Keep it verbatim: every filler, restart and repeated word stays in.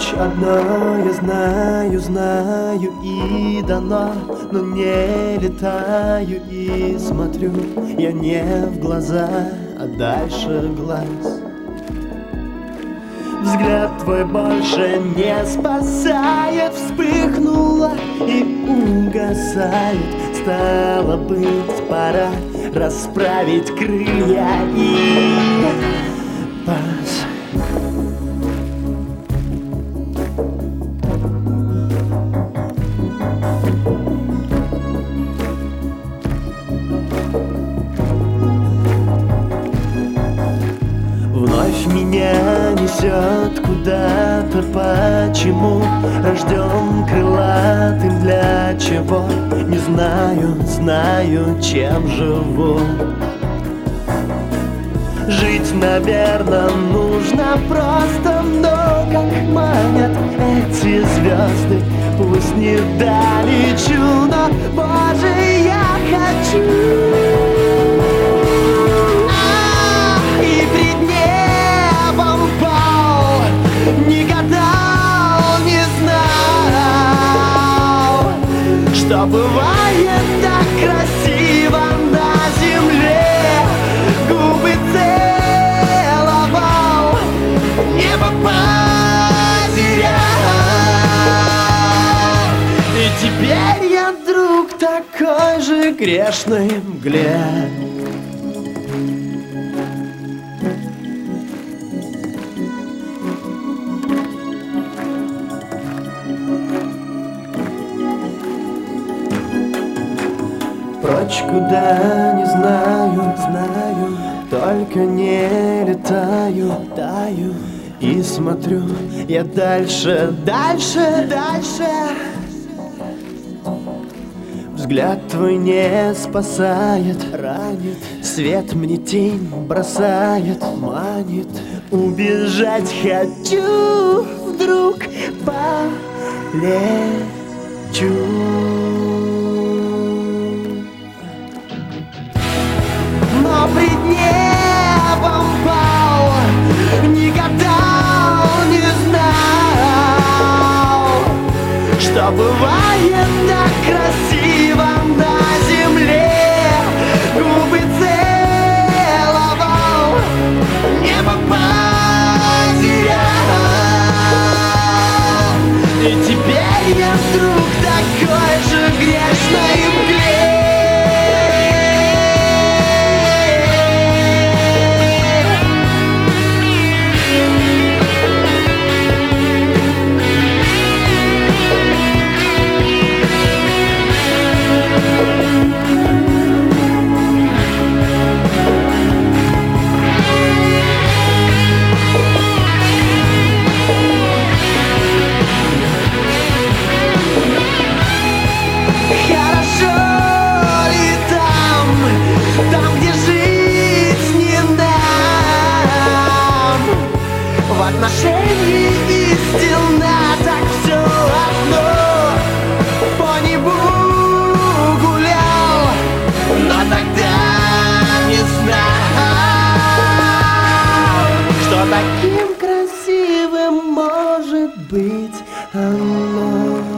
ночь одна, я знаю, знаю и дано, но не летаю и смотрю я не в глаза, а дальше глаз. Взгляд твой больше не спасает, вспыхнула и угасает. Стало быть, пора расправить крылья и пас. Вновь меня несет куда-то, почему рожден крылатым, для чего не знаю, знаю, чем живу. Жить, наверное, нужно просто, но как манят эти звезды, пусть не долечу, но, Боже, я хочу. Не гадал, не знал, что бывает так красиво на земле. Губы целовал, небо потерял, и теперь я друг такой же грешной мгле. Прочь куда не знаю, знаю, только не летаю, таю и смотрю я дальше, дальше, дальше. Взгляд твой не спасает, ранит, свет мне тень бросает, манит. Убежать хочу, вдруг полечу. Но пред небом пал, не гадал, не знал, что бывает так красиво на земле. Губы целовал, небо потерял, и теперь я вдруг такой же грешной мгле. Отношения истинно, так все одно. По небу гулял, но тогда не знал, что таким красивым может быть оно.